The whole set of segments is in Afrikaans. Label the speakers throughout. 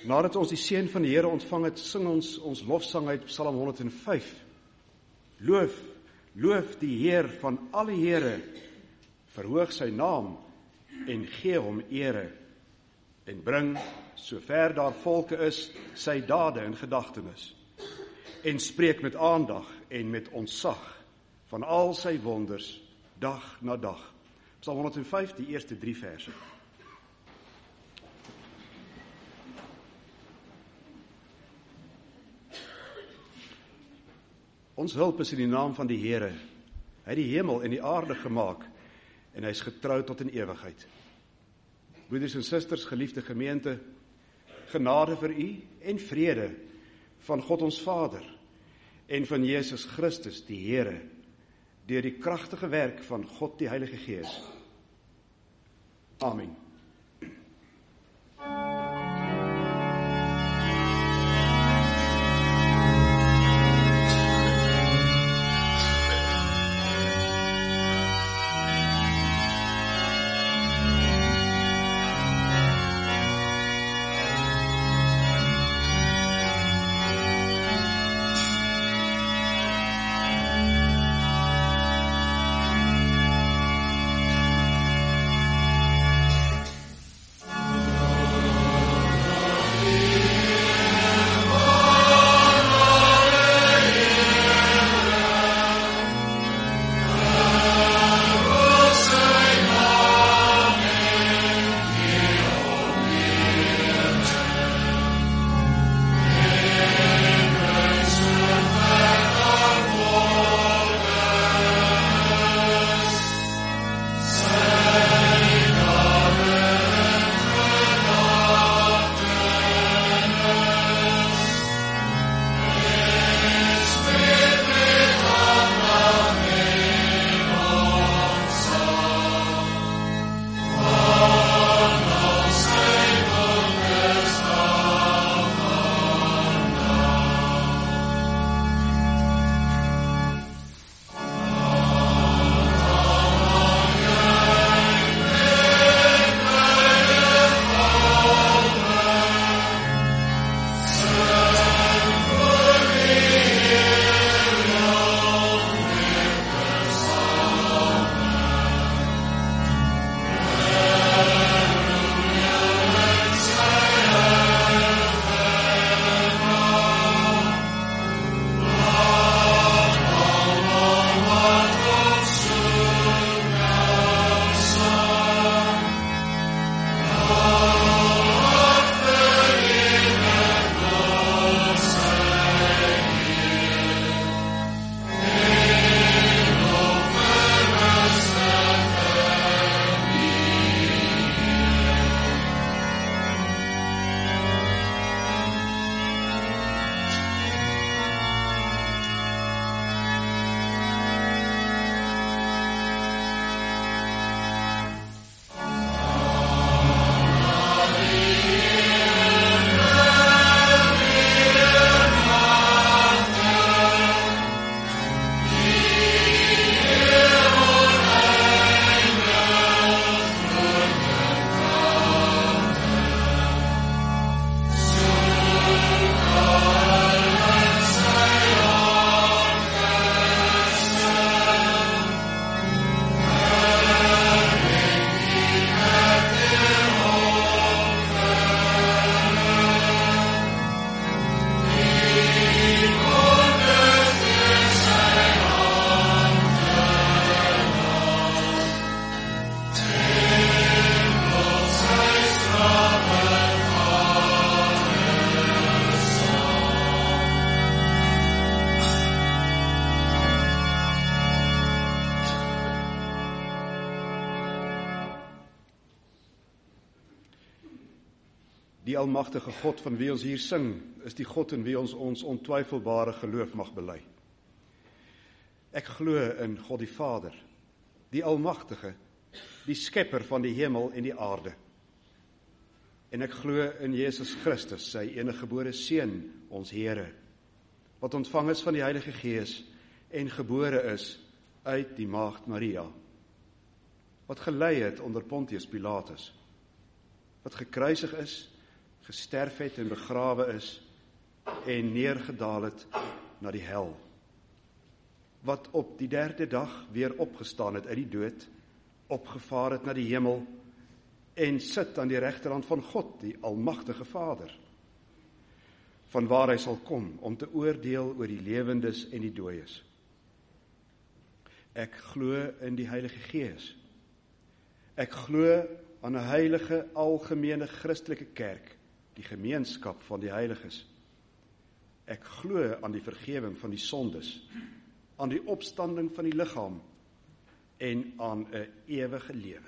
Speaker 1: Nadat ons die seën van die Here ontvang het, sing ons lofsang uit Psalm 105. Loof die Heer van alle Here, verhoog sy naam en gee hom ere, en bring, sover daar volke is, sy dade in gedagtenis, en spreek met aandag en met ontzag van al sy wonders, dag na dag. Psalm 105, die eerste 3 verse. Ons hulp is in die naam van die Here. Hy het die hemel en die aarde gemaak, en hy is getrou tot in ewigheid. Broeders en susters, geliefde gemeente, genade vir u en vrede van God ons Vader en van Jesus Christus, die Here, deur die kragtige werk van God die Heilige Gees. Amen. Die almagtige God van wie ons hier sing, is die God in wie ons ontwyfelbare geloof mag bely. Ek glo in God die Vader, die almagtige, die skepper van die hemel en die aarde. En ek glo in Jesus Christus, sy eniggebore Seun, ons Here, wat ontvang is van die Heilige Gees en gebore is uit die maagd Maria, wat gelei het onder Pontius Pilatus, wat gekruisig is, gesterf het en begrawe is en neergedaal het na die hel, wat op die 3de dag weer opgestaan het uit die dood, opgevaar het na die hemel en sit aan die regterhand van God, die almagtige Vader, vanwaar hy sal kom om te oordeel oor die lewendes en die dooies. Ek glo in die Heilige Gees. Ek glo aan 'n heilige, algemene Christelike kerk, die gemeenskap van die heiliges. Ek glo aan die vergewing van die sondes, aan die opstanding van die liggaam en aan 'n ewige lewe.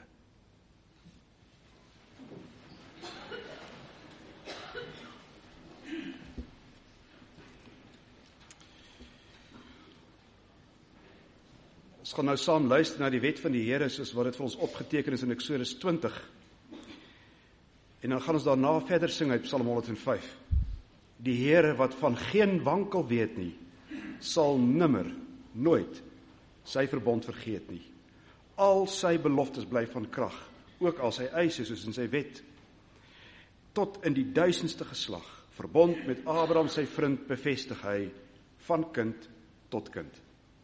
Speaker 1: Ons gaan nou saam luister na die wet van die Here, soos wat dit vir ons opgeteken is in Eksodus 20. En dan gaan ons daarna verder sing uit Psalm 105. Die Here wat van geen wankel weet nie, sal nimmer, nooit, sy verbond vergeet nie. Al sy beloftes bly van krag, ook al sy eise soos in sy wet. Tot in die 1000ste geslag, verbond met Abraham sy vriend bevestig hy, van kind tot kind.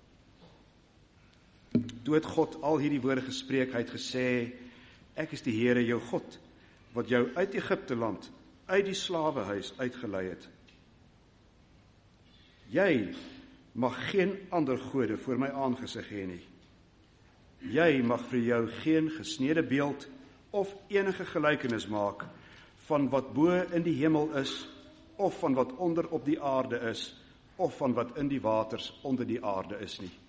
Speaker 1: Toe het God al hierdie woorde gespreek, hy het gesê, ek is die Here jou God, wat jou uit Egipte land, uit die slawehuis uitgelei het. Jy mag geen ander gode voor my aangesig hê nie. Jy mag vir jou geen gesnede beeld of enige gelykenis maak van wat bo in die hemel is, of van wat onder op die aarde is, of van wat in die waters onder die aarde is nie.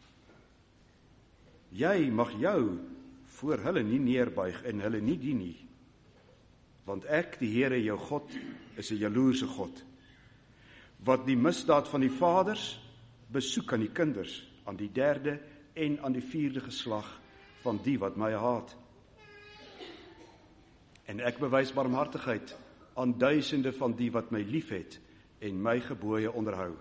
Speaker 1: Jy mag jou voor hulle nie neerbuig en hulle nie dien nie. Want ek, die Here jou God, is 'n jaloerse God, wat die misdaad van die vaders besoek aan die kinders, aan die 3de en aan die 4de geslag van die wat my haat. En ek bewys barmhartigheid aan duisende van die wat my liefhet en my gebooie onderhou.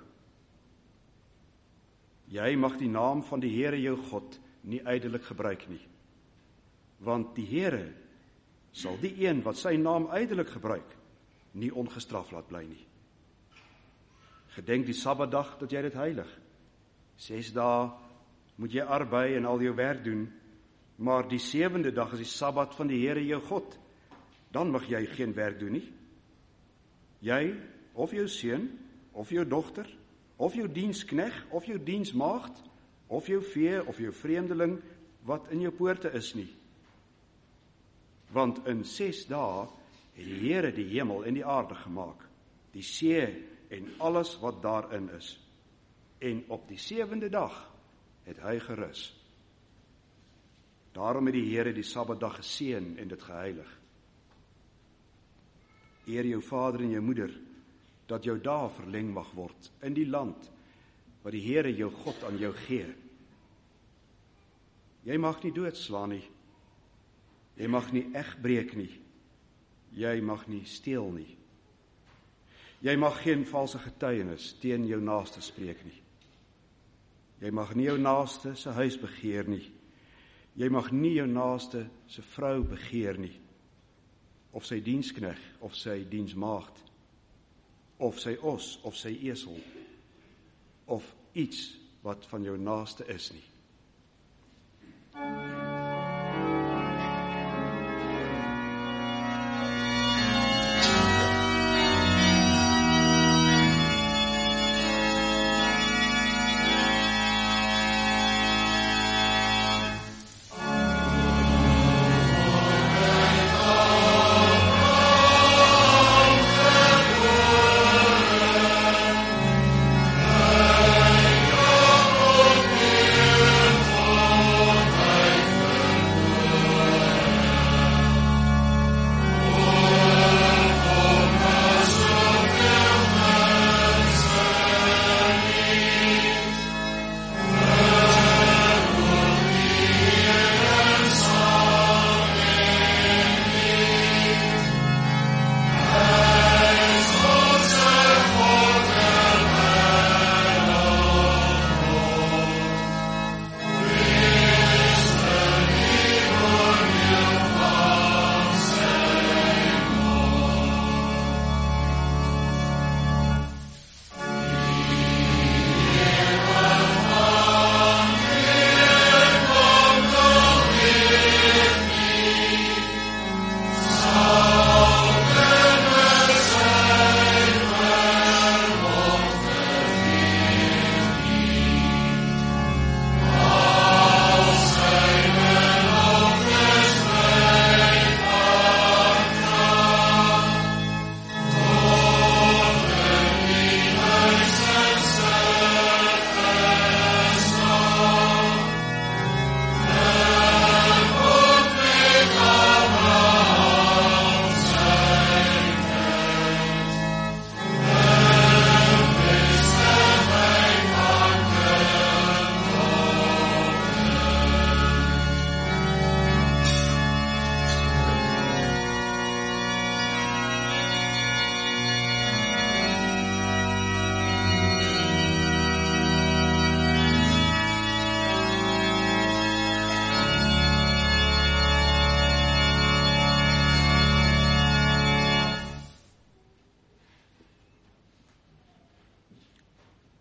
Speaker 1: Jy mag die naam van die Here jou God nie ydelik gebruik nie, want die Here sal die een wat sy naam ydelik gebruik, nie ongestraf laat bly nie. Gedenk die Sabbatdag dat jy dit heilig. 6 dae moet jy arbei en al jou werk doen, maar die 7de dag is die Sabbat van die Here jou God. Dan mag jy geen werk doen nie. Jy, of jou seun, of jou dogter, of jou dienskneg, of jou diensmaagd, of jou vee, of jou vreemdeling, wat in jou poorte is nie. Want in 6 dae het die Here die hemel en die aarde gemaak, die see en alles wat daarin is. En op die 7de dag het hy gerus. Daarom het die Here die Sabbatdag geseën en dit geheilig. Eer jou vader en jou moeder, dat jou dae verleng mag word in die land wat die Here jou God aan jou gee. Jy mag nie doodslaan nie. Jy mag nie egbreek nie. Jy mag nie steel nie. Jy mag geen valse getuienis teen jou naaste spreek nie. Jy mag nie jou naaste se huis begeer nie. Jy mag nie jou naaste se vrou begeer nie, of sy dienskneg, of sy diensmaagd, of sy os, of sy esel, of iets wat van jou naaste is nie.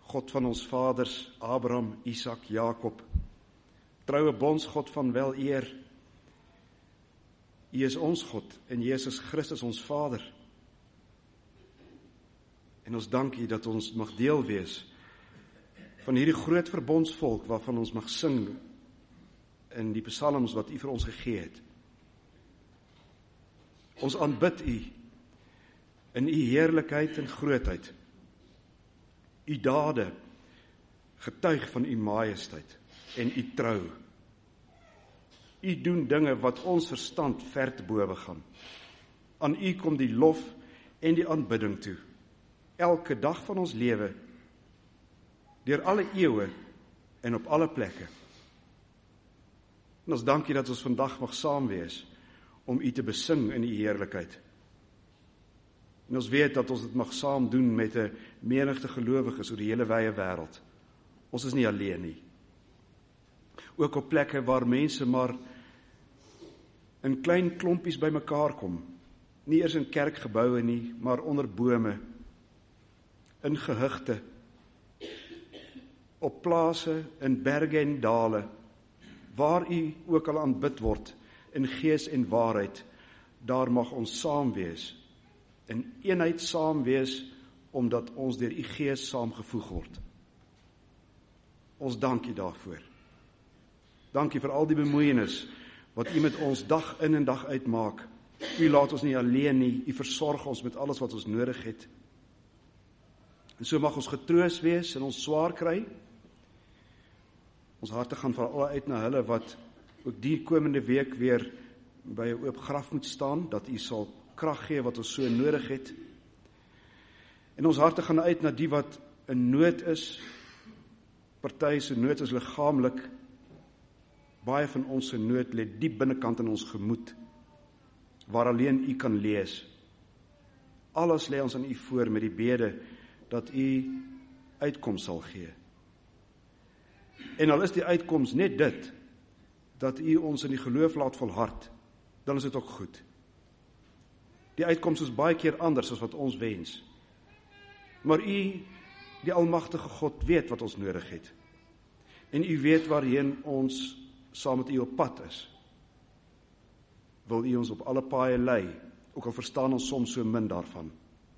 Speaker 1: God van ons vaders, Abraham, Isak, Jakob, troue bondsgod van wel eer. U is ons God en Jesus Christus ons Vader. En ons dank U dat ons mag deel wees van hierdie groot verbondsvolk waarvan ons mag sing in die psalms wat U vir ons gegee het. Ons aanbid U in U heerlikheid en grootheid. U dade getuig van U majesteit en U trou. U doen dinge wat ons verstand ver te bowe gaan. Aan U kom die lof en die aanbidding toe. Elke dag van ons lewe, deur alle eeue en op alle plekke. En ons dankie dat ons vandag mag saam wees om U te besing in U heerlikheid. En ons weet dat ons dit mag saam doen met 'n menigte gelowiges oor die hele wye wêreld. Ons is nie alleen nie. Ook op plekke waar mense maar in klein klompies bymekaar kom. Nie eers in kerkgeboue nie, maar onder bome, in gehugte, op plase, in berge en dale, waar U ook al aanbid word, in gees en waarheid, daar mag ons saam wees, in eenheid saam wees, omdat ons deur U gees saamgevoeg word. Ons dank U daarvoor. Dankie vir al die bemoeienis, wat U met ons dag in en dag uit maak. U laat ons nie alleen nie, U versorg ons met alles wat ons nodig het. En so mag ons getroos wees in ons swaar kry. Ons harte gaan veral uit na hulle wat ook die komende week weer by 'n oop graf moet staan, dat U sal krag gee wat ons so nodig het. En ons harte gaan uit na die wat in nood is. Party se nood is liggaamlik. Baie van ons se nood lê diep binnekant in ons gemoed, waar alleen U kan lees. Alles lê ons aan U voor met die bede dat U uitkoms sal gee. En al is die uitkoms net dit, dat U ons in die geloof laat volhard, dan is dit ook goed. Die uitkoms is baie keer anders as wat ons wens. Maar U, die almagtige God, weet wat ons nodig het. En U weet waarheen ons saam met U op pad is. Wil U ons op alle paaie lei, ook al verstaan ons soms so min daarvan.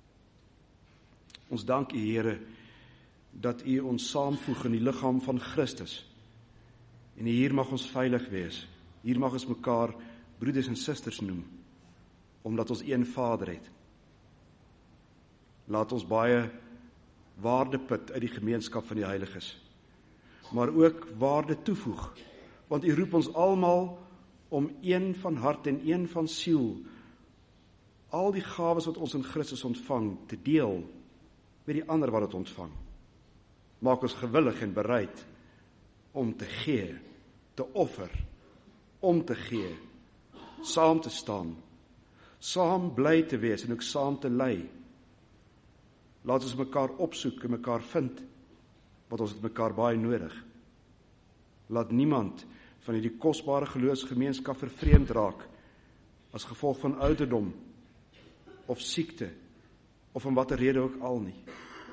Speaker 1: Ons dank U, Here, dat U ons saamvoeg in die liggaam van Christus. En hier mag ons veilig wees. Hier mag ons mekaar broeders en susters noem, omdat ons een Vader het. Laat ons baie waarde put uit die gemeenskap van die heiliges, maar ook waarde toevoeg, want U roep ons almal om een van hart en een van siel, al die gawes wat ons in Christus ontvang, te deel met die ander wat het ontvang. Maak ons gewillig en bereid om te gee, te offer, om te gee, saam te staan, saam bly te wees en ook saam te lei. Laat ons mekaar opsoek en mekaar vind, want ons het mekaar baie nodig. Laat niemand van hierdie kosbare geloofsgemeenskap vervreemd raak, as gevolg van ouderdom, of siekte, of om watter rede ook al nie.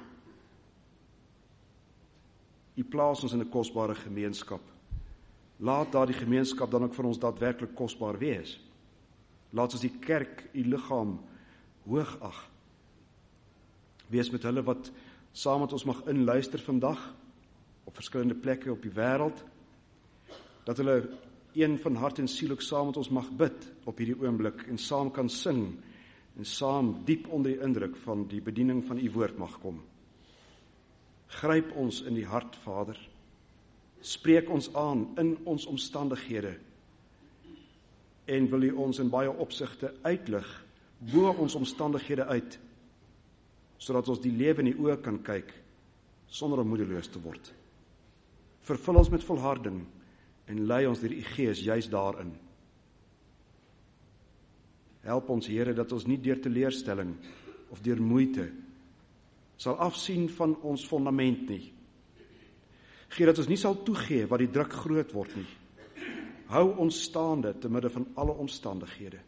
Speaker 1: U plaas ons in 'n kosbare gemeenskap. Laat daardie gemeenskap dan ook vir ons daadwerklik kosbaar wees. Laat ons die kerk, U liggaam, hoog ag. Wees met hulle wat saam met ons mag inluister vandag, op verskillende plekke op die wêreld, dat hulle een van hart en siel ook saam met ons mag bid op hierdie oomblik, en saam kan sing, en saam diep onder die indruk van die bediening van U woord mag kom. Gryp ons in die hart, Vader. Spreek ons aan in ons omstandighede, en wil U ons in baie opsigte uitlig, bo ons omstandighede uit, sodat ons die lewe in die oë kan kyk, sonder om moedeloos te word. Vervul ons met volharding, en lei ons deur U Gees juis daarin. Help ons, Here, dat ons nie deur teleurstelling of deur moeite sal afsien van ons fondament nie. Gee dat ons nie sal toegee wat die druk groot word nie. Hou ons staande te midde van alle omstandighede.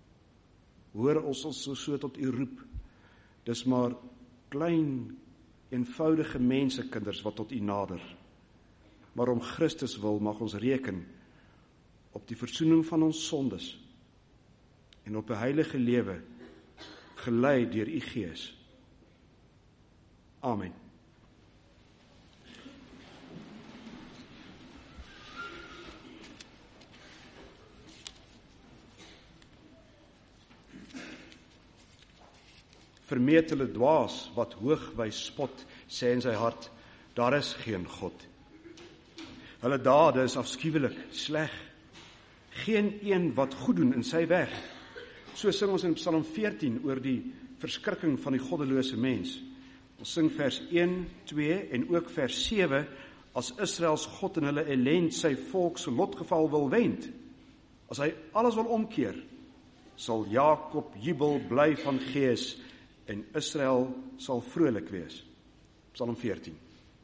Speaker 1: Hoor ons so tot U roep. Dis maar klein eenvoudige mensekinders wat tot U nader. Maar om Christus wil mag ons reken op die versoening van ons sondes en op 'n heilige lewe, gelei deur U Gees. Amen. Vermetele dwaas wat hoog wys spot, sê in sy hart, daar is geen God. Hulle dade is afskuwelik, sleg. Geen een wat goed doen in sy weg. So sing ons in Psalm 14 oor die verskrikking van die goddelose mens. Ons sing vers 1, 2 en ook vers 7, as Israels God in hulle ellend sy volk se lotgeval wil wend. As hy alles wil omkeer, sal Jakob jubel bly van gees en Israel sal vrolik wees. Psalm 14.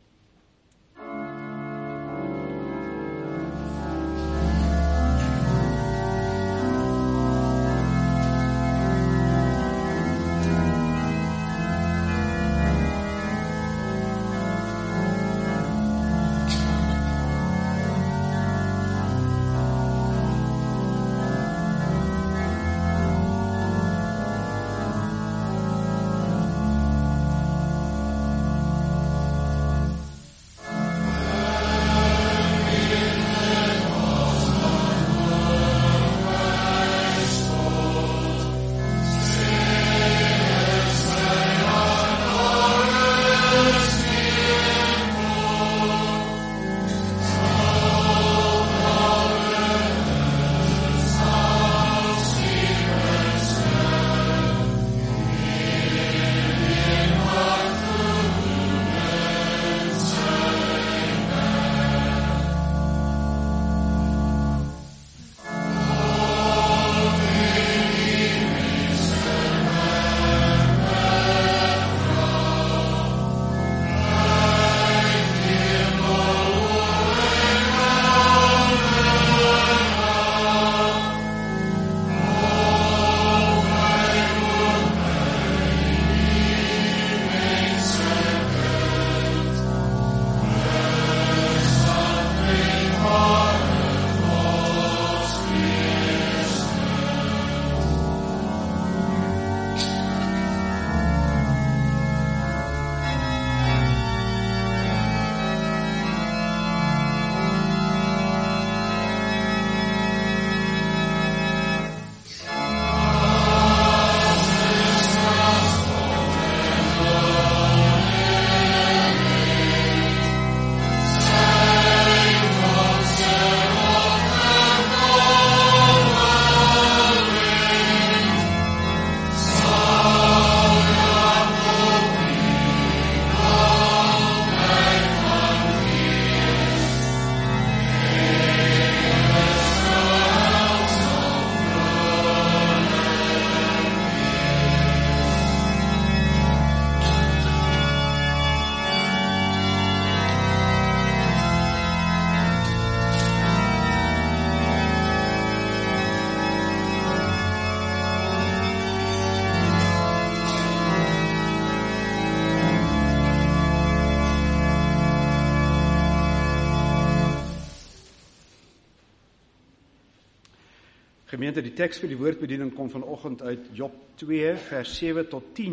Speaker 1: Gemeente, die teks vir die woordbediening kom vanoggend uit Job 2 vers 7 tot 10,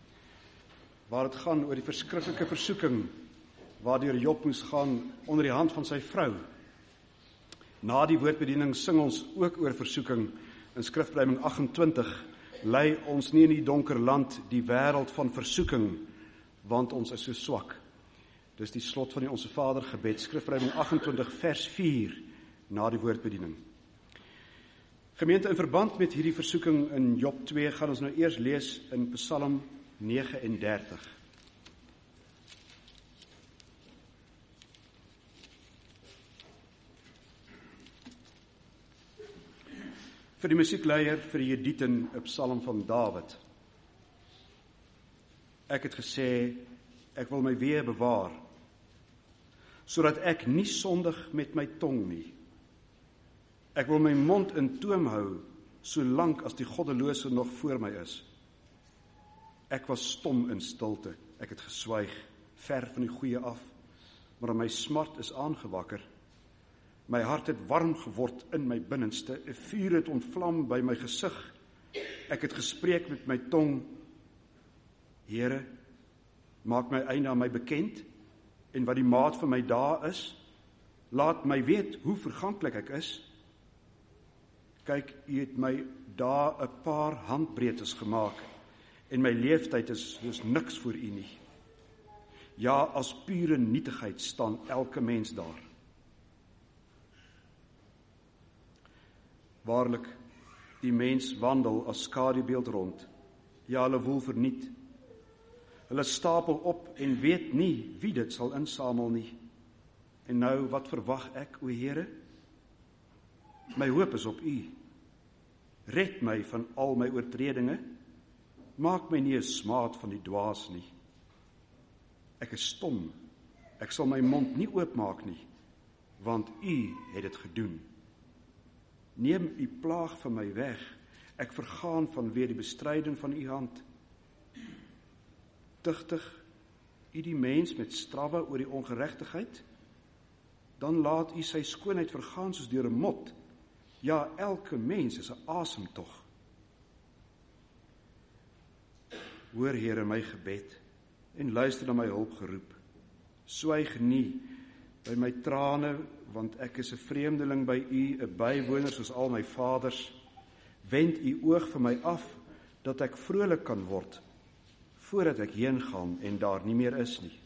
Speaker 1: waar het gaan oor die verskriklike versoeking waardeur Job moes gaan onder die hand van sy vrou. Na die woordbediening sing ons ook oor versoeking in Skrifblyfing 28, lei ons nie in die donker land die wêreld van versoeking, want ons is so swak. Dis die slot van die Onse Vader gebed, Skrifblyfing 28 vers 4 na die woordbediening. Gemeente, in verband met hierdie versoeking in Job 2 gaan ons nou eers lees in Psalm 39. Vir die musiekleier, vir die Jeduten, 'n Psalm van Dawid. Ek het gesê, ek wil my weë bewaar, sodat ek nie sondig met my tong nie. Ek wil my mond in toom hou, solank as die goddelose nog voor my is. Ek was stom in stilte, ek het geswyg, ver van die goeie af, maar my smart is aangewakker. My hart het warm geword in my binnenste, 'n vuur het ontvlam by my gesig. Ek het gespreek met my tong, Here, maak my einde aan my bekend, en wat die maat van my dae is, laat my weet hoe verganklik ek is. Kyk, U het my dae 'n paar handbreedtes gemaak, en my leeftyd is dus niks voor U nie. Ja, as pure nietigheid staan elke mens daar. Waarlik, die mens wandel as skadubeeld rond. Ja, hulle woel verniet. Hulle stapel op en weet nie wie dit sal insamel nie. En nou, wat verwag ek, o Here? My hoop is op U. Red my van al my oortredinge. Maak my nie 'n smaad van die dwaas nie. Ek is stom. Ek sal my mond nie oopmaak nie, want U het dit gedoen. Neem U plaag van my weg. Ek vergaan vanweë die bestryding van U hand. Tugtig U die mens met strawwe oor die ongeregtigheid? Dan laat U sy skoonheid vergaan soos deur 'n mot. Ja, elke mens is 'n asemtog. Hoor, Here, my gebed en luister na my hulpgeroep. Swyg nie by my trane, want ek is 'n vreemdeling by U, 'n bywoner soos al my vaders. Wend U oog van my af, dat ek vrolik kan word, voordat ek heen gaan en daar nie meer is nie.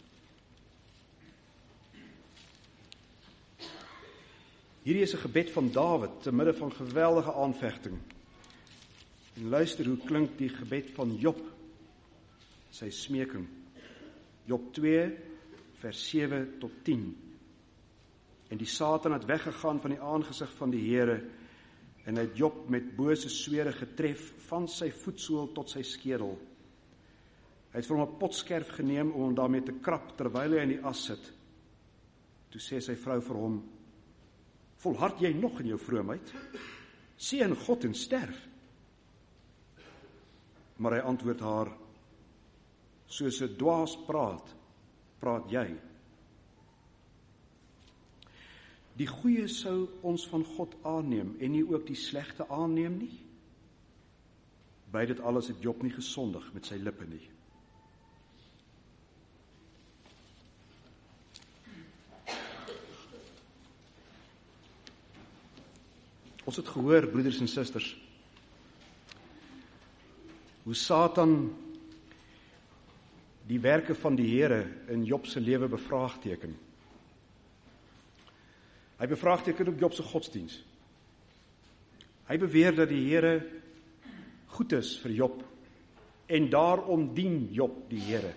Speaker 1: Hierdie is 'n gebed van Dawid, te midde van geweldige aanvegting. En luister hoe klink die gebed van Job, sy smeking. Job 2, vers 7 tot 10. En die Satan het weggegaan van die aangesig van die Here, en hy het Job met bose swere getref, van sy voetsool tot sy skedel. Hy het vir hom 'n potskerf geneem om hom daarmee te krap, terwyl hy in die as sit. Toe sê sy vrou vir hom, volhard jy nog in jou vroomheid? Seën God en sterf. Maar hy antwoord haar, soos 'n dwaas praat jy. Die goeie sou ons van God aanneem, en nie ook die slegte aanneem nie. By dit alles het Job nie gesondig met sy lippe nie. Ons het gehoor, broeders en susters, hoe Satan die werke van die Here in Job se lewe bevraagteken. Hy bevraagteken ook Job se godsdiens. Hy beweer dat die Here goed is vir Job, en daarom dien Job die Here.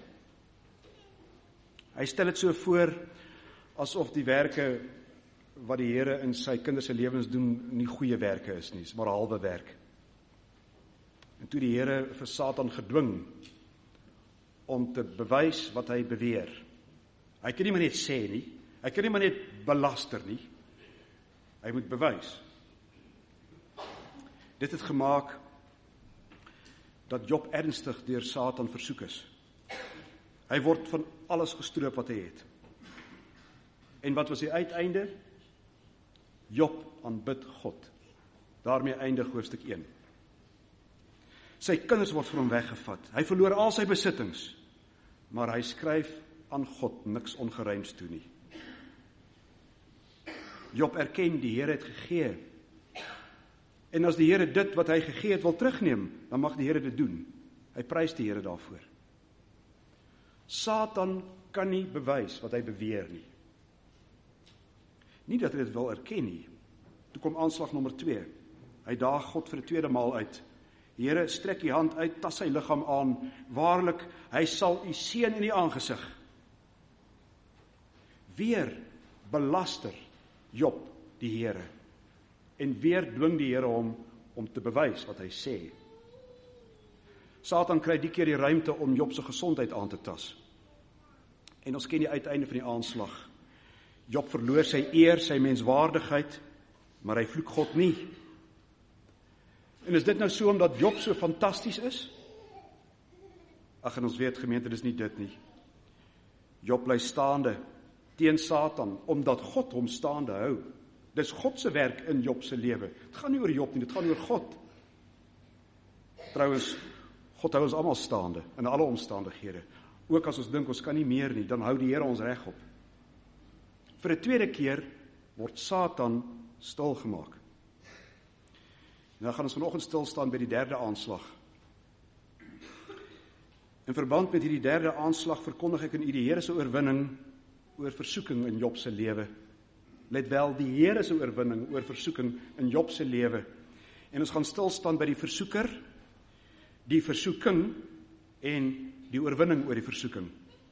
Speaker 1: Hy stel dit so voor, asof die werke wat die Here in sy kinders se lewens doen, nie goeie werke is nie, maar halwe werk. En toe die Here vir Satan gedwing om te bewys wat hy beweer. Hy kan nie maar net sê nie, hy kan nie maar net belaster nie, hy moet bewys. Dit het gemaak dat Job ernstig deur Satan versoek is. Hy word van alles gestroop wat hy het. En wat was die uiteinde? Job aanbid God. Daarmee eindig hoofstuk 1. Sy kinders word van hom weggevat. Hy verloor al sy besittings, maar hy skryf aan God niks ongeryms toe nie. Job erken die Here het gegee. En as die Here dit wat hy gegee het wil terugneem, dan mag die Here dit doen. Hy prys die Here daarvoor. Satan kan nie bewys wat hy beweer nie. Nie dat hy dit wil erken nie. Toe kom aanslag nommer 2. Hy daag God vir die tweede maal uit. Here, strek U hand uit, tas sy liggaam aan. Waarlik, hy sal U seën in die aangesig. Weer belaster Job die Here. En weer dwing die Here hom om te bewys wat hy sê. Satan kry die keer die ruimte om Job se gesondheid aan te tas. En ons ken die uiteinde van die aanslag. Job verloor sy eer, sy menswaardigheid, maar hy vloek God nie. En is dit nou so omdat Job so fantasties is? Ag, en ons weet gemeente, dis nie dit nie. Job bly staande teen Satan, omdat God hom staande hou. Dis God se werk in Job se lewe. Dit gaan nie oor Job nie, dit gaan oor God. Trouwens, God hou ons almal staande, in alle omstandighede. Ook as ons dink ons kan nie meer nie, dan hou die Here ons reg op. Vir 'n tweede keer word Satan stilgemaak. Nou gaan ons vanoggend stil staan by die derde aanslag. In verband met hierdie derde aanslag verkondig ek in u die Here se oorwinning oor versoeking in Job se lewe. Let wel, die Here se oorwinning oor versoeking in Job se lewe. En ons gaan stil staan by die versoeker, die versoeking en die oorwinning oor die versoeking.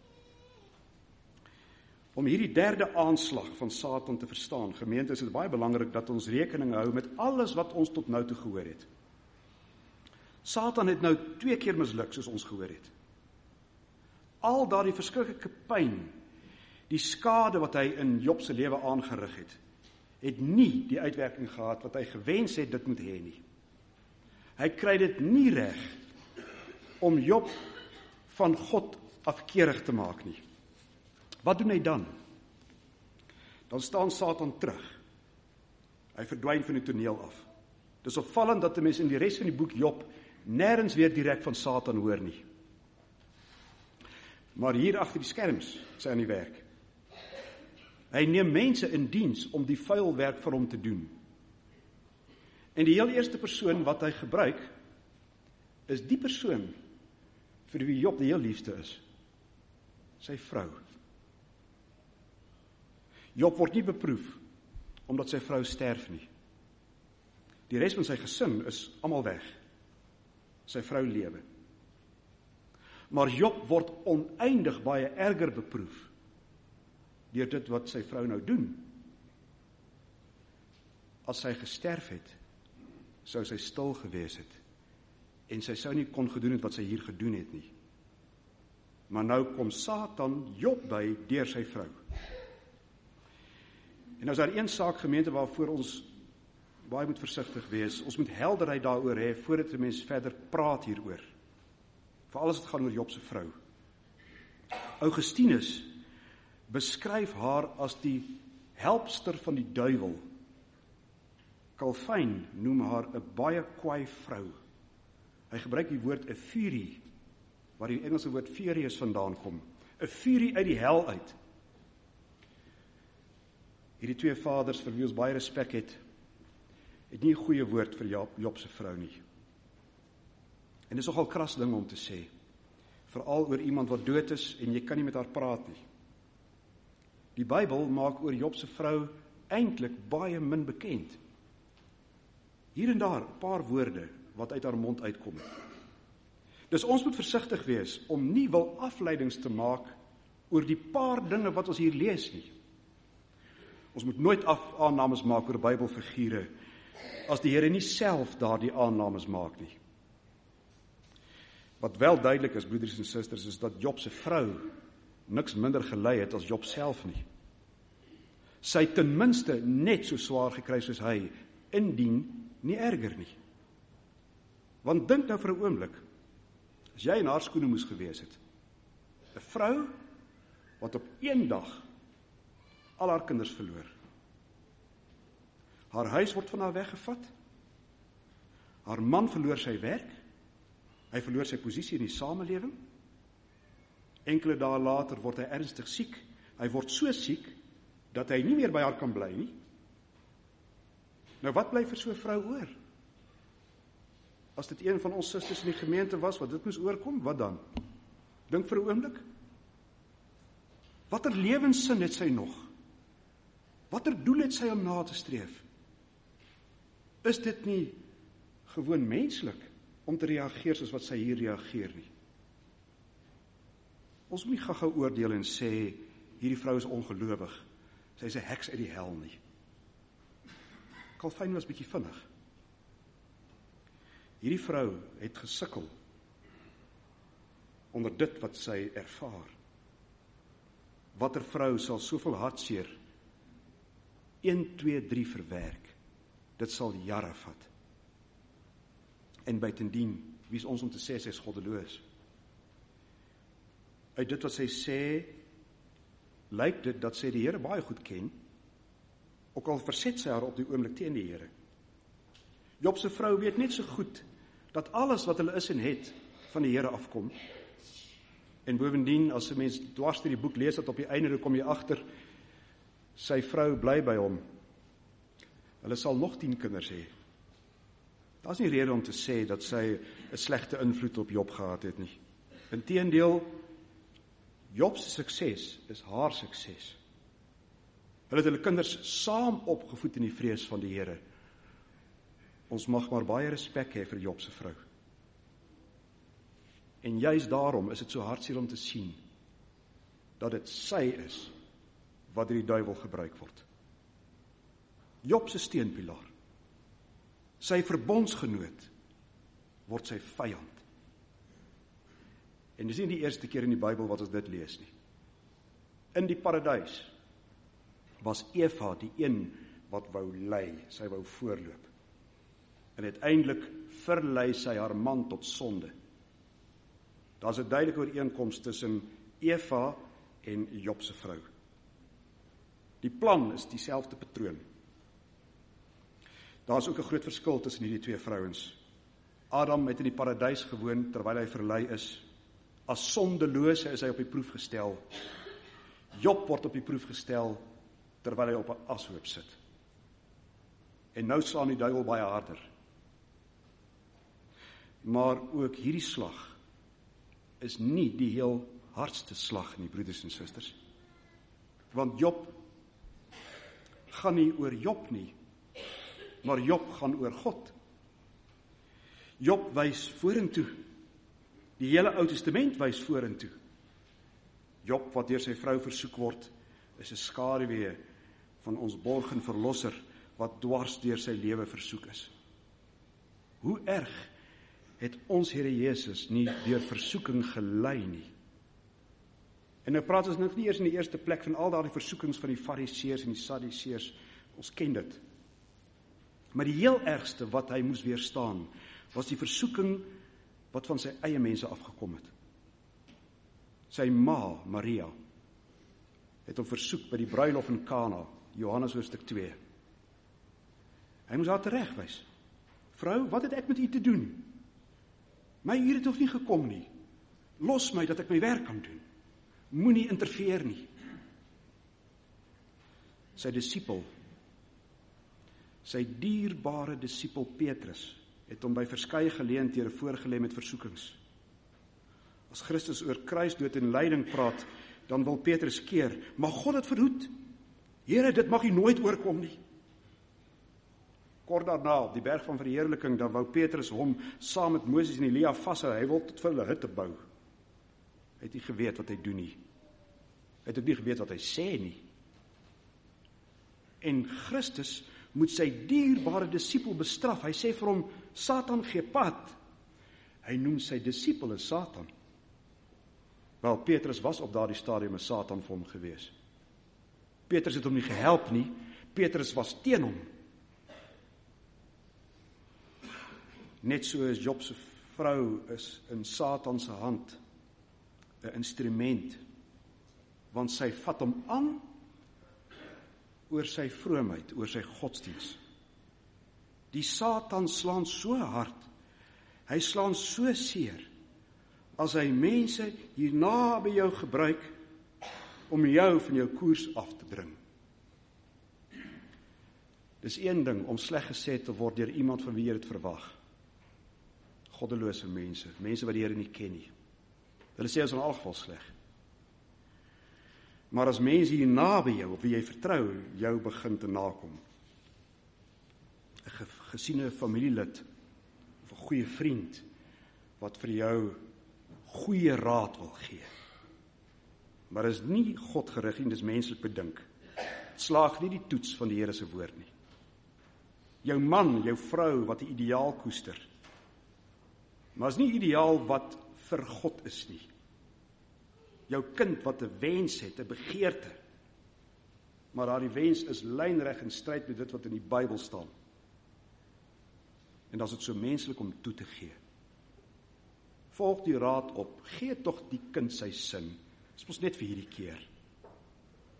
Speaker 1: Om hierdie derde aanslag van Satan te verstaan, gemeente, is dit baie belangrik dat ons rekening hou met alles wat ons tot nou toe gehoor het. Satan het nou 2 keer misluk, soos ons gehoor het. Al daardie verskriklike pyn, die skade wat hy in Job se lewe aangerig het nie die uitwerking gehad wat hy gewens het dit moet hê nie. Hy kry dit nie reg om Job van God afkeerig te maak nie. Wat doen hy dan? Dan staan Satan terug. Hy verdwyn van die toneel af. Dis opvallend dat 'n mens in die res van die boek Job nêrens weer direk van Satan hoor nie. Maar hier agter die skerms is hy aan die werk. Hy neem mense in diens om die vuil werk vir hom te doen. En die heel eerste persoon wat hy gebruik, is die persoon vir wie Job die heel liefste is. Sy vrou. Job word nie beproef, omdat sy vrou sterf nie. Die res van sy gesin is almal weg. Sy vrou lewe. Maar Job word oneindig baie erger beproef, deur dit wat sy vrou nou doen. As sy gesterf het, sou sy stil gewees het, en sy sou nie kon gedoen het wat sy hier gedoen het nie. Maar nou kom Satan Job by deur sy vrou. En nou is daar een saak, gemeente, waarvoor ons baie moet versigtig wees. Ons moet helderheid daaroor hê, voordat 'n mens verder praat hieroor. Veral as dit gaan oor Job se vrou. Augustinus beskryf haar as die helpster van die duiwel. Calvin noem haar 'n baie kwaai vrou. Hy gebruik die woord 'n fury, waar die Engelse woord furious vandaan kom. 'n fury uit die hel uit. Hierdie twee vaders vir wie ons baie respek het nie 'n goeie woord vir Job se vrou nie. En dit is nogal kras ding om te sê, veral oor iemand wat dood is en jy kan nie met haar praat nie. Die Bybel maak oor Job se vrou eintlik baie min bekend. Hier en daar 'n paar woorde wat uit haar mond uitkom. Dus ons moet versigtig wees om nie wil afleidings te maak oor die paar dinge wat ons hier lees nie. Ons moet nooit aannames maak oor Bybelfigure as die Here nie self daardie aannames maak nie. Wat wel duidelik is, broeders en susters, is dat Job se vrou niks minder gelei het as Job self nie. Sy het ten minste net so swaar gekry soos hy, indien nie erger nie. Want dink nou vir 'n oomblik, as jy in haar skoene moes gewees het, 'n vrou wat op een dag al haar kinders verloor. Haar huis word van haar weggevat. Haar man verloor sy werk. Hy verloor sy posisie in die samelewing. Enkele dae later word hy ernstig siek. Hy word so siek dat hy nie meer by haar kan bly nie. Nou wat bly vir so 'n vrou oor? As dit een van ons susters in die gemeente was wat dit moes oorkom, wat dan? Dink vir 'n oomblik. Watter lewenssin het sy nog? Watter doel het sy om na te streef? Is dit nie gewoon menslik om te reageer soos wat sy hier reageer nie? Ons moet nie gou-gou oordeel en sê, hierdie vrou is ongelowig, sy is 'n heks uit die hel nie. Calvin was bietjie vinnig. Hierdie vrou het gesukkel onder dit wat sy ervaar. Watter vrou sal soveel hartseer 1, 2, 3 verwerk? Dit sal jare vat. En buitendien, wie is ons om te sê sy is goddeloos? Uit dit wat sy sê, lyk dit dat sy die Here baie goed ken, ook al verset sy haar op die oomblik teen die Here. Job se vrou weet net so goed dat alles wat hulle is en het van die Here afkom. En bovendien, as 'n mens dwars deur die boek lees, dat op die einde kom jy agter, sy vrou bly by hom. Hulle sal nog 10 kinders hê. Daar is nie rede om te sê dat sy 'n slegte invloed op Job gehad het nie. Inteendeel, Job se sukses is haar sukses. Hulle het hulle kinders saam opgevoed in die vrees van die Here. Ons mag maar baie respek hê vir Job se vrou. En juist daarom is dit so hartseer om te sien dat dit sy is wat deur die duiwel gebruik word. Job se steunpilaar, sy verbondsgenoot, word sy vyand. En dis nie die eerste keer in die Bybel wat ons dit lees nie. In die paradys was Eva die een wat wou lei, sy wou voorloop. En uiteindelik verlei sy haar man tot sonde. Daar's 'n duidelike ooreenkoms tussen Eva en Job se vrou. Die plan is dieselfde patroon. Daar's ook 'n groot verskil tussen hierdie twee vrouens. Adam het in die paradys gewoon terwyl hy verlei is. As sondelose is hy op die proef gestel. Job word op die proef gestel terwyl hy op 'n ashoop sit. En nou slaan die duiwel baie harder. Maar ook hierdie slag is nie die heel hardste slag nie, broeders en susters. Want Job gaan nie oor Job nie, maar Job gaan oor God. Job wys vorentoe. Die hele Ou Testament wys vorentoe. Job, wat deur sy vrou versoek word, is 'n skaduwee van ons borg en verlosser, wat dwars deur sy lewe versoek is. Hoe erg het ons Here Jesus nie deur versoeking gelei nie. En nou praat ons nie eers in die eerste plek van al daardie versoekings van die Fariseërs en die Sadduseërs. Ons ken dit. Maar die heel ergste wat hy moes weerstaan, was die versoeking wat van sy eie mense afgekom het. Sy ma, Maria, het hom versoek by die bruilof in Kana, Johannes hoofstuk 2. Hy moes haar teregwys. Vrou, wat het ek met u te doen? My uur het nog nie gekom nie. Los my dat ek my werk kan doen. Moenie interfereer nie. Sy disipel, sy dierbare disipel Petrus, het hom by verskeie geleenthede voorgelê met versoekings. As Christus oor kruisdood en lyding praat, dan wil Petrus keer, mag God dit verhoed. Here, dit mag u nooit oorkom nie. Kort daarna, op die berg van verheerliking, dan wou Petrus hom saam met Moses en Elia vashou. Hy wil tot vir hulle hutte bou. Hy het nie geweet wat hy doen nie. Hy het ook nie geweet wat hy sê nie. En Christus moet sy dierbare disipel bestraf. Hy sê vir hom, Satan gee pad. Hy noem sy disipel 'n Satan. Wel, Petrus was op daardie stadium 'n Satan vir hom gewees. Petrus het hom nie gehelp nie. Petrus was teen hom. Net so is Job se vrou is in Satan se hand 'n instrument, want sy vat hom aan oor sy vroomheid, oor sy godsdiens. Die Satan slaan so hard, hy slaan so seer, as hy mense hierna by jou gebruik, om jou van jou koers af te dring. Dis een ding om sleg gesê te word deur iemand van wie jy dit verwag. Goddelose mense, mense wat die Here nie ken nie. Hulle sê ons in elk geval sleg. Maar as mense hier naby jou, op wie jy vertrou, jou begin te nakom. 'n gesiene familielid, of 'n goeie vriend, wat vir jou goeie raad wil gee. Maar is nie God gerig nie, dis menslik bedink. Slaag nie die toets van die Here se woord nie. Jou man, jou vrou, wat 'n ideaal koester, maar is nie ideaal wat vir God is nie. Jou kind wat 'n wens het, 'n begeerte, maar daardie wens is lynreg in stryd met dit wat in die Bybel staan. En dan is dit so menslik om toe te gee. Volg die raad op, gee tog die kind sy sin. Dit is mos net vir hierdie keer.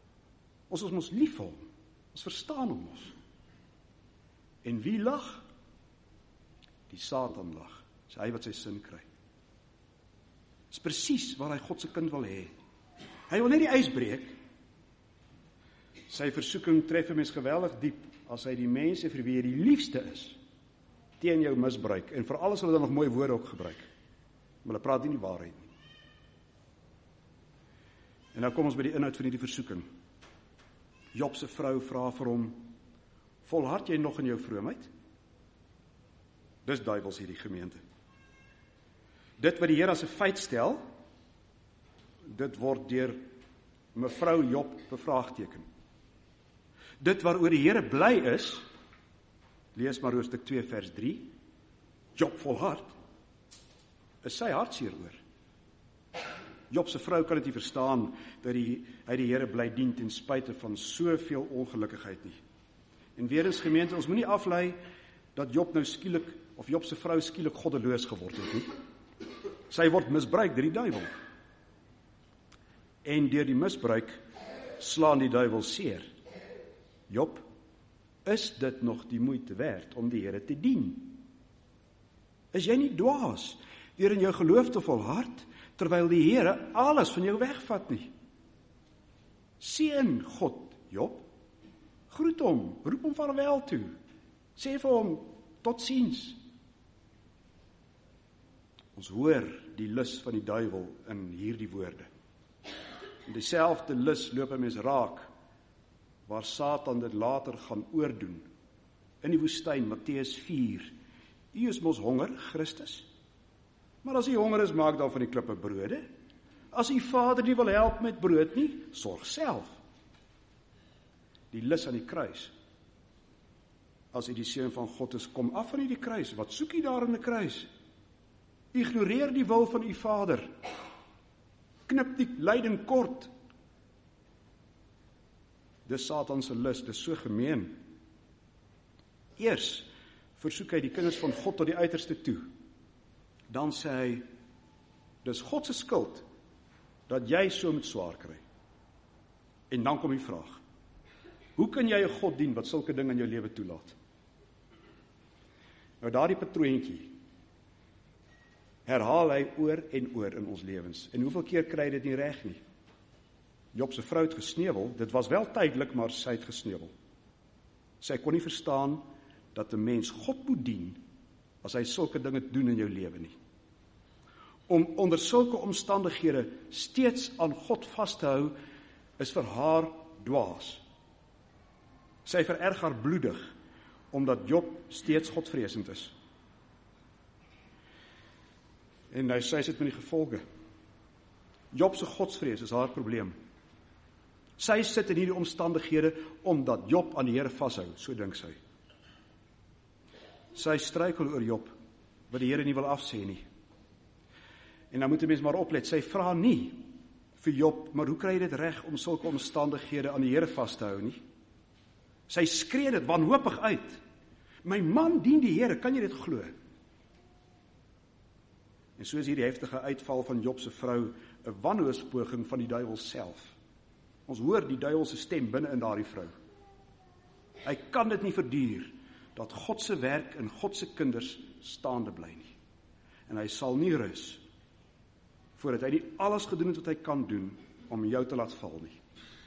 Speaker 1: Ons is mos lief vir hom. Ons verstaan hom mos. En wie lag? Die Satan lag. Dis hy wat sy sin kry. Dis presies waar hy God se kind wil hê. Hy wil net die ys breek. Sy versoeking tref 'n mens geweldig diep as hy die mense vir wie hy die liefste is, teen jou misbruik. En veral as hulle dan nog mooi woorde ook gebruik. Maar hulle praat nie die waarheid nie. En nou kom ons by die inhoud van hierdie versoeking. Job se vrou vra vir hom, volhard jy nog in jou vroomheid? Dis duiwels hierdie gemeente. Dit wat die Here as 'n feit stel, dit word deur mevrou Job bevraagteken. Dit waaroor die Here bly is, lees maar hoofstuk 2 vers 3, Job volhard, is sy hartseer oor. Job se vrou kan dit nie verstaan, dat hy die Here bly dien ten spyte van soveel ongelukkigheid nie. En weer eens gemeente, ons moenie aflei, dat Job nou skielik, of Job se vrou skielik goddeloos geword het nie. Sy word misbruik deur die duiwel. En deur die misbruik, slaan die duiwel seer. Job, is dit nog die moeite werd om die Here te dien? Is jy nie dwaas, deur in jou geloof te volhard, terwyl die Here alles van jou wegvat nie? Seën God, Job. Groet hom, roep hom vaarwel toe. Sê vir hom, totsiens. Ons hoor die lus van die duiwel in hierdie woorde. En dieselfde lus loop 'n mens raak, waar Satan dit later gaan oordoen. In die woestyn, Matteus 4. U is mos honger, Christus. Maar as u honger is, maak dan van die klippe brode. As u Vader nie wil help met brood nie, sorg self. Die lus aan die kruis. As u die seun van God is, kom af van die kruis. Wat soek u daar in die kruis? Ignoreer die wil van u Vader. Knip die lyding kort. Dis Satan se lus, dis so gemeen. Eers versoek hy die kinders van God tot die uiterste toe. Dan sê hy, dis God se skuld, dat jy so moet swaar kry. En dan kom die vraag, hoe kan jy 'n God dien wat sulke dinge in jou lewe toelaat? Nou daardie patroontjie herhaal hy oor en oor in ons lewens. En hoeveel keer kry hy dit nie reg nie? Job se vrou het gesneuwel, dit was wel tydelik, maar sy het gesneuwel. Sy kon nie verstaan dat 'n mens God moet dien as hy sulke dinge doen in jou lewe nie. Om onder sulke omstandighede steeds aan God vas te hou, is vir haar dwaas. Sy vererg haar bloedig, omdat Job steeds godvreesend is. En nou sy sit met die gevolge. Job se godsvrees is haar probleem. Sy sit in hierdie omstandighede, omdat Job aan die Here vashou, so dink sy. Sy struikel oor Job, wat die Here nie wil afsê nie. En dan moet 'n mens maar oplet, sy vra nie vir Job, maar hoe kry jy dit reg om sulke omstandighede aan die Here vas te hou nie? Sy skree dit wanhoopig uit. My man dien die Here, kan jy dit glo? En so is hierdie heftige uitval van Job se vrou 'n wanhoopspoging van die duiwel self. Ons hoor die duiwel se stem binne in daardie vrou. Hy kan dit nie verduur dat God se werk en God se kinders staande bly nie. En hy sal nie rus voordat hy nie alles gedoen het wat hy kan doen om jou te laat val nie.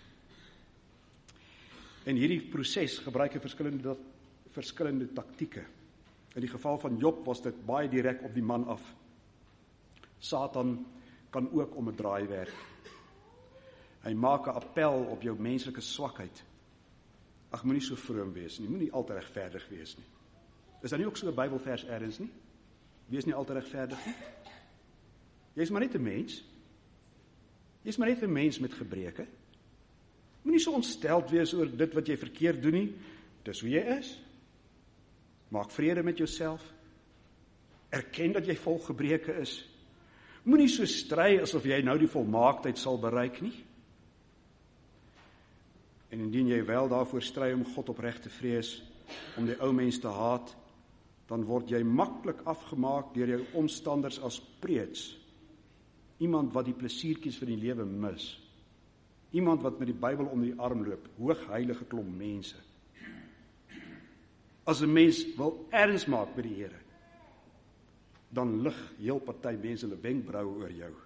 Speaker 1: En hierdie proses gebruik hy verskillende taktieke. In die geval van Job was dit baie direk op die man af. Satan kan ook om 'n draai werk. Hy maak 'n appel op jou menslike swakheid. Ag, moenie so vroom wees nie, moenie altyd regverdig wees nie. Is daar nie ook so 'n Bybelvers ergens nie? Wees nie altyd regverdig nie. Jy's maar net 'n mens. Jy's maar net 'n mens met gebreke. Moenie so ontsteld wees oor dit wat jy verkeerd doen nie. Dis hoe jy is. Maak vrede met jouself. Erken dat jy vol gebreke is. Moenie so stry asof jy nou die volmaaktheid sal bereik nie. En indien jy wel daarvoor stry om God opreg te vrees, om die ou mens te haat, dan word jy maklik afgemaak deur jou omstanders as preets. Iemand wat die plesiertjies van die lewe mis. Iemand wat met die Bybel onder die arm loop, hoogheilige klomp mense. As 'n mens wil erns maak by die Here, dan lig heel party mense hulle wenkbroue oor jou.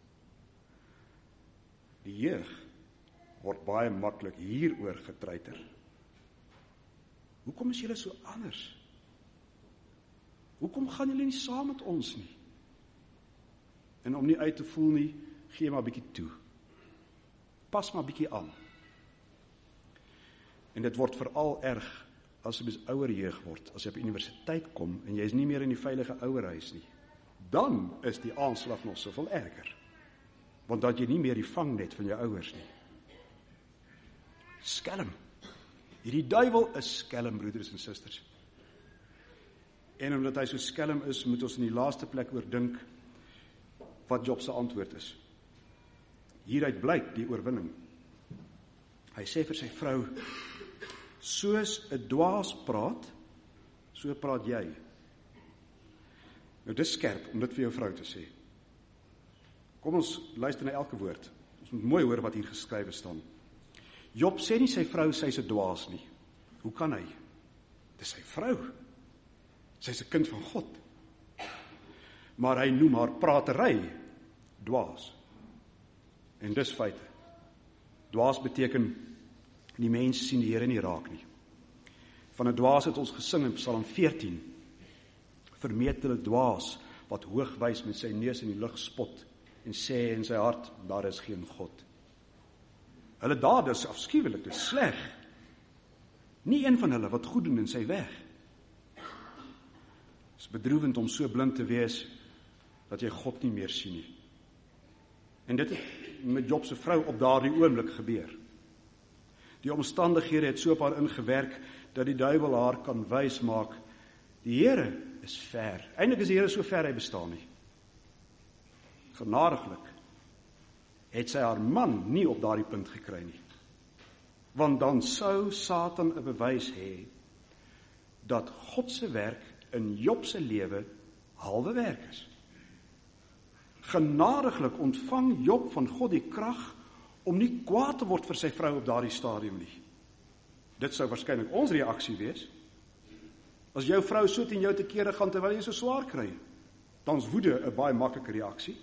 Speaker 1: Die jeug word baie maklik hieroor getreiter. Hoekom is julle so anders? Hoekom gaan julle nie saam met ons nie? En om nie uit te voel nie, gee maar 'n bietjie toe. Pas maar 'n bietjie aan. En dit word veral erg as jy ouer jeug word, as jy op universiteit kom en jy is nie meer in die veilige ouerhuis nie. Dan is die aanslag nog soveel erger. Want dan jy nie meer die vangnet van jou ouers nie. Skelm. Hierdie duiwel is skelm, broeders en susters. En omdat hy so skelm is, moet ons in die laaste plek oordink wat Job se antwoord is. Hieruit blyk die oorwinning. Hy sê vir sy vrou, soos 'n dwaas praat, so praat jy. Nou dis skerp om dit vir jou vrou te sê. Kom ons luister na elke woord. Ons moet mooi hoor wat hier geskrywe staan. Job sê nie sy vrou sy's 'n dwaas nie. Hoe kan hy? Dis sy vrou. Sy's 'n kind van God. Maar hy noem haar pratery dwaas. En dis feite. Dwaas beteken die mens sien die Here nie raak nie. Van 'n dwaas het ons gesing in Psalm 14. Vermetele dwaas wat hoog wys met sy neus in die lug spot en sê in sy hart, daar is geen God. Hulle dade is afskuwelik, dis sleg. Nie een van hulle wat goed doen in sy weg. Dis bedroewend om so blind te wees dat jy God nie meer sien nie. En dit het met Job se vrou op daardie oomblik gebeur. Die omstandighede het so op haar ingewerk dat die duiwel haar kan wys maak, die Here is ver. Eintlik is die Here so ver hy bestaan nie. Genadiglik het sy haar man nie op daardie punt gekry nie. Want dan sou Satan 'n bewys hê dat God se werk in Job se lewe halwe werk is. Genadiglik ontvang Job van God die krag om nie kwaad te word vir sy vrou op daardie stadium nie. Dit sou waarskynlik ons reaksie wees. As jou vrou so teen jou te kere gaan terwyl jy so swaar kry, dan is woede 'n baie maklike reaksie.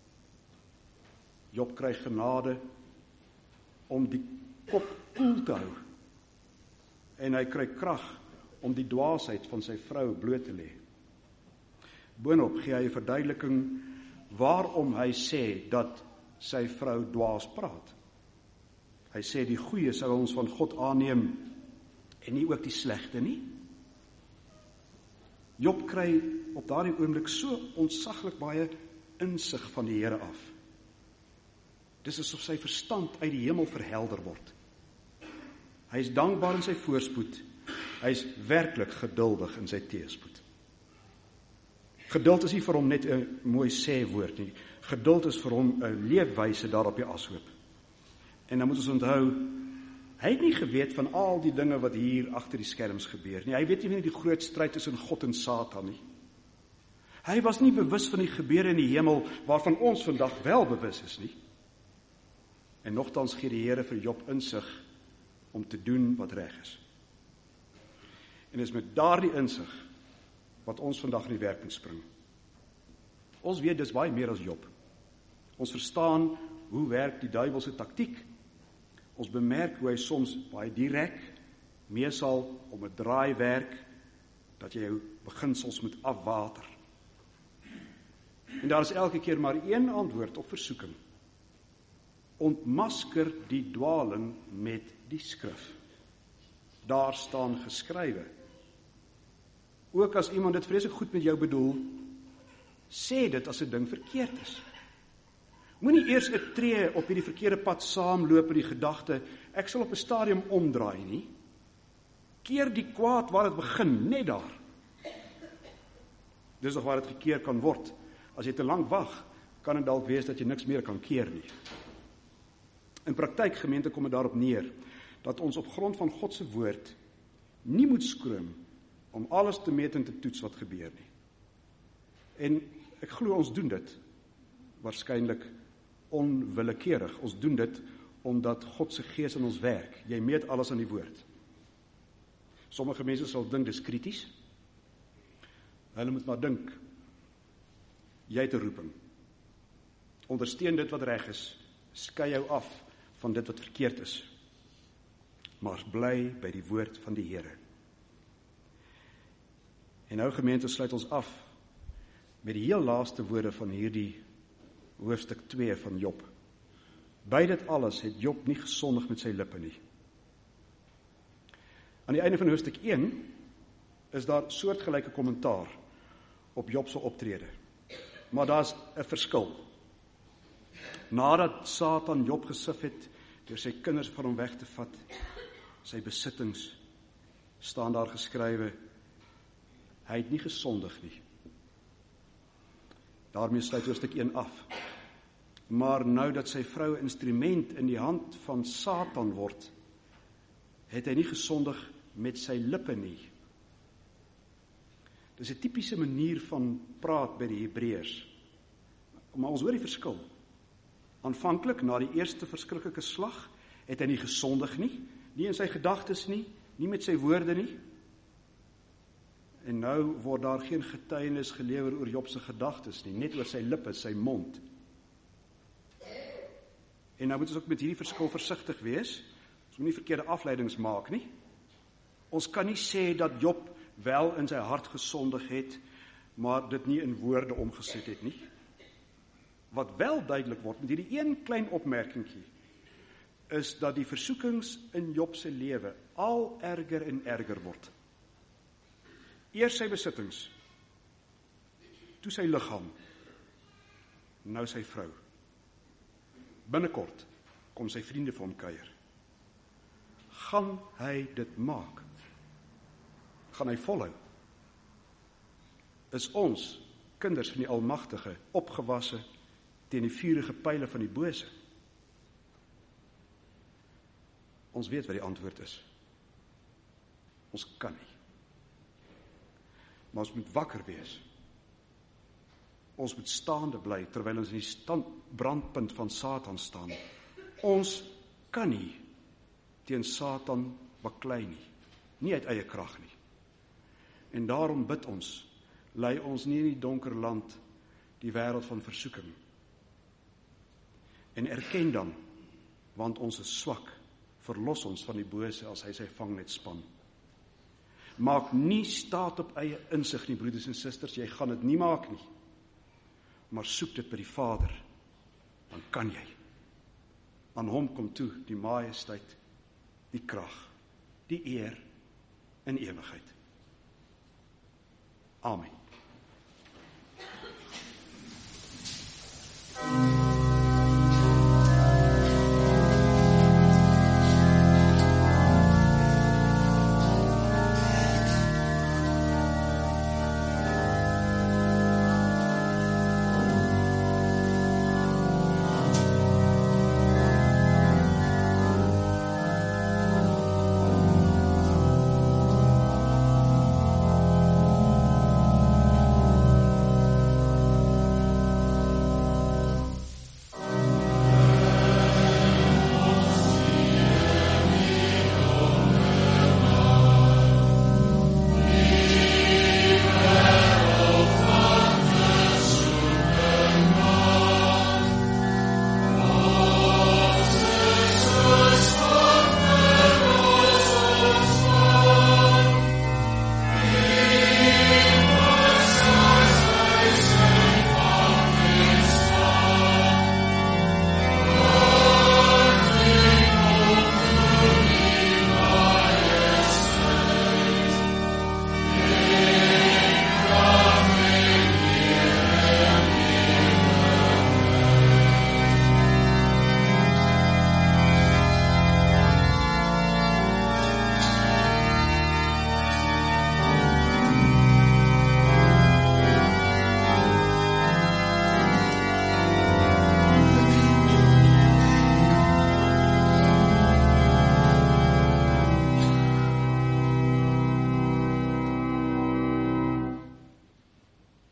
Speaker 1: Job kry genade om die kop koel te hou. En hy kry krag om die dwaasheid van sy vrou bloot te lê. Boonop gee hy 'n verduideliking waarom hy sê dat sy vrou dwaas praat. Hy sê die goeie sou ons van God aanneem en nie ook die slegte nie. Job kry op daardie oomblik so ontsaglik baie insig van die Here af. Dis asof sy verstand uit die hemel verhelder word. Hy is dankbaar in sy voorspoed. Hy is werklik geduldig in sy teëspoed. Geduld is nie vir hom net 'n mooi sê-woord nie. Geduld is vir hom 'n leefwyse daar op die ashoop. En dan moet ons onthou, hy het nie geweet van al die dinge wat hier agter die skerms gebeur nie. Hy weet nie van die groot stryd tussen God en Satan nie. Hy was nie bewus van die gebeure in die hemel waarvan ons vandag wel bewus is nie. En nogtans gee die Here vir Job insig om te doen wat reg is. En dis met daardie insig wat ons vandag in die werking spring. Ons weet dis baie meer as Job. Ons verstaan hoe werk die duiwel se taktiek. Ons bemerk hoe hy soms baie direk, meesal om 'n draai werk, dat jy jou beginsels moet afwater. En daar is elke keer maar een antwoord op versoeking. Ontmasker die dwaling met die skrif. Daar staan geskrywe. Ook as iemand dit vreeslik goed met jou bedoel, sê dit as 'n ding verkeerd is. Moenie eers 'n tree op hierdie verkeerde pad saamloop in die gedagte, ek sal op 'n stadium omdraai nie. Keer die kwaad waar dit begin, net daar. Dis nog waar dit gekeer kan word. As jy te lank wag, kan dit dalk wees dat jy niks meer kan keer nie. In praktyk, gemeente, kom dit daarop neer, dat ons op grond van God se woord nie moet skroom om alles te meet en te toets wat gebeur nie. En ek glo ons doen dit waarskynlik onwillekeurig. Ons doen dit omdat God se Gees in ons werk. Jy meet alles aan die woord. Sommige mense sal dink dis krities. Hulle moet maar dink, jy het 'n roeping. Ondersteun dit wat reg is, skei jou af van dit wat verkeerd is. Maar bly by die woord van die Here. En nou gemeente, sluit ons af met die heel laaste woorde van hierdie hoofstuk 2 van Job. By dit alles het Job nie gesondig met sy lippe nie. Aan die einde van hoofstuk 1 is daar soortgelyke kommentaar op Job se optrede. Maar daar's 'n verskil. Nadat Satan Job gesif het deur sy kinders van hom weg te vat, sy besittings, staan daar geskrywe, hy het nie gesondig nie. Daarmee sluit hoofstuk 1 af. Maar nou dat sy vrou 'n instrument in die hand van Satan word, het hy nie gesondig met sy lippe nie. Dis 'n tipiese manier van praat by die Hebreërs. Maar ons hoor die verskil. Aanvanklik, na die eerste verskriklike slag, het hy nie gesondig nie in sy gedagtes nie met sy woorde nie. En nou word daar geen getuienis gelewer oor Job se gedagtes nie, net oor sy lippe, sy mond. En nou moet ons ook met hierdie verskil versigtig wees. Ons moet nie verkeerde afleidings maak nie. Ons kan nie sê dat Job wel in sy hart gesondig het, maar dit nie in woorde omgesit het nie. Wat wel duidelik word met hierdie een klein opmerkingkie, is dat die versoekings in Job se lewe al erger en erger word. Eers sy besittings, toe sy liggaam, nou sy vrou. Binnekort kom sy vriende vir hom kuier. Gaan hy dit maak? Gaan hy volhou? Is ons, kinders van die Almagtige, opgewasse teen die vurige pyle van die bose? Ons weet wat die antwoord is. Ons kan nie. Maar ons moet wakker wees. Ons moet staande bly, terwyl ons in die brandpunt van Satan staan. Ons kan nie teen Satan baklei nie. Nie uit eie krag nie. En daarom bid ons, lei ons nie in die donker land, die wêreld van versoeking. En erken dan, want ons is swak, verlos ons van die bose as hy sy vangnet span. Maak nie staat op eie insig nie, broeders en susters, jy gaan dit nie maak nie. Maar soek dit by die Vader, dan kan jy. Aan hom kom toe die majesteit, die krag, die eer in ewigheid. Amen.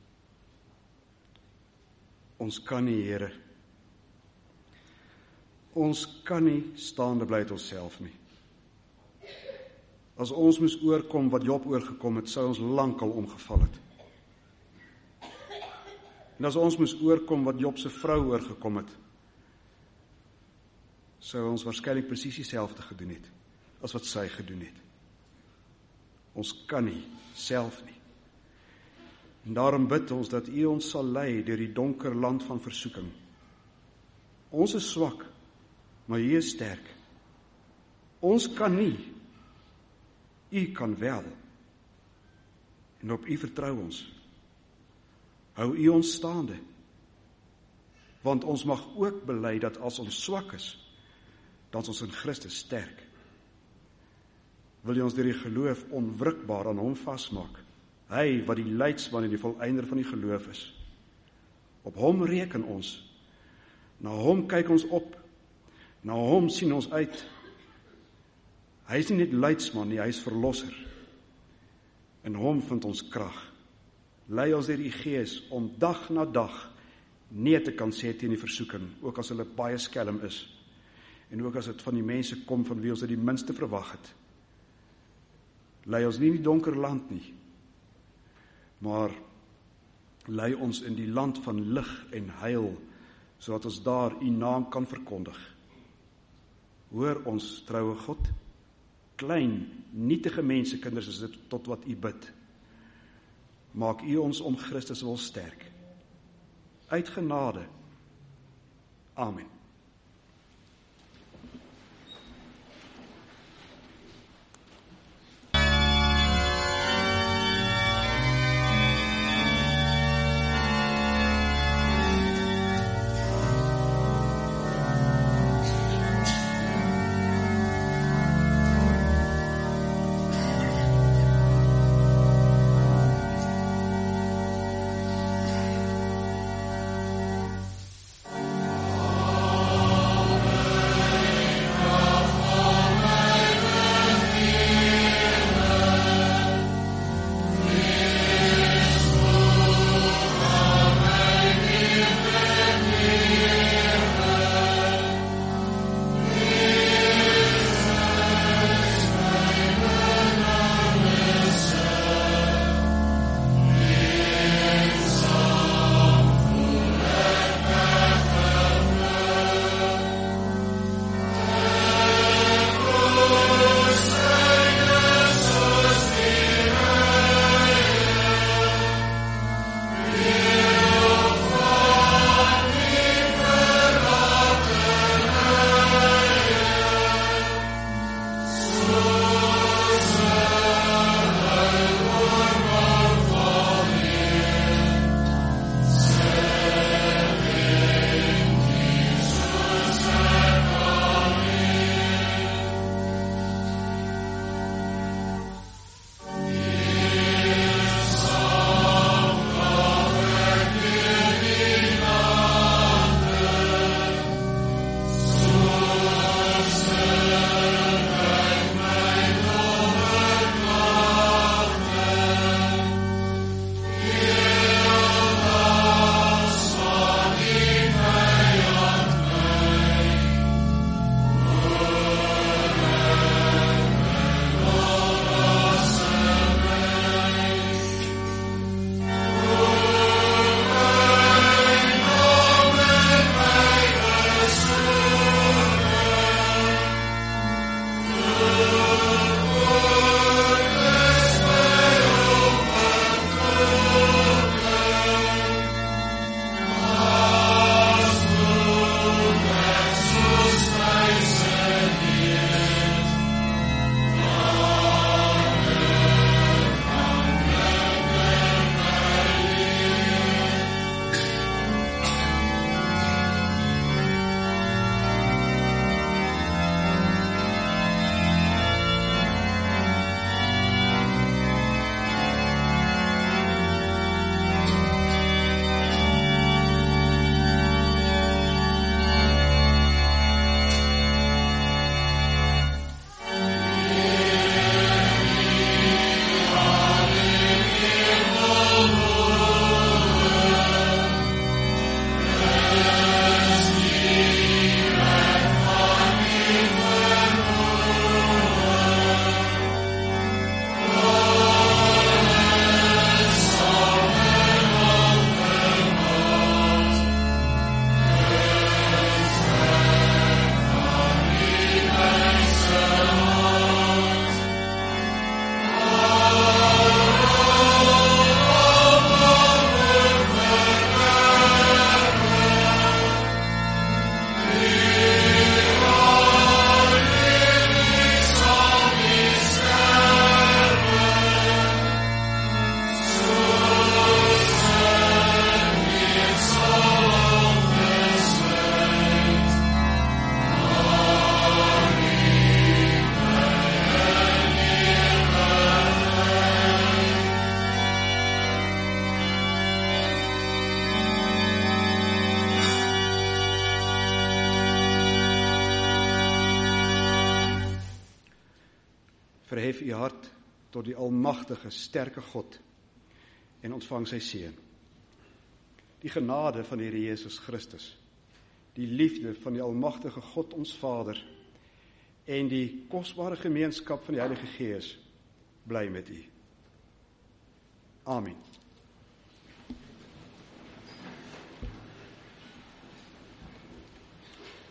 Speaker 1: Ons kan nie, Here. Ons kan nie staande bly uit onsself nie. As ons moes oorkom wat Job oorgekom het, sou ons lankal omgeval het. En as ons moes oorkom wat Job se vrou oorgekom het, sou ons waarskynlik presies dieselfde gedoen het, as wat sy gedoen het. Ons kan nie, self nie. En daarom bid ons dat U ons sal lei deur die donker land van versoeking. Ons is swak, maar U is sterk. Ons kan nie, U kan wel. En op U vertrou ons. Hou U ons staande. Want ons mag ook bely dat as ons swak is, dan is ons in Christus sterk. Wil U ons deur die geloof onwrikbaar aan Hom vasmaak? Hy wat die leidsman en die volëinder van die geloof is. Op Hom reken ons. Na Hom kyk ons op. Na Hom sien ons uit. Hy is nie net leidsman nie, hy is verlosser. In Hom vind ons krag. Lei ons deur U Gees om dag na dag nee te kan sê teen die versoeking, ook as hulle baie skelm is. En ook as dit van die mense kom van wie ons dit die minste verwag het. Lei ons nie in die donker land nie, maar lei ons in die land van lig en heil, sodat ons daar U naam kan verkondig. Hoor ons troue God, klein, nietige mensekinders is dit tot wat U bid. Maak U ons om Christus wil sterk. Uit genade. Amen. verhef u hart tot die almagtige, sterke God en ontvang sy seën. Die genade van die Here Jesus Christus, die liefde van die almagtige God ons Vader en die kosbare gemeenskap van die Heilige Gees bly met u. Amen.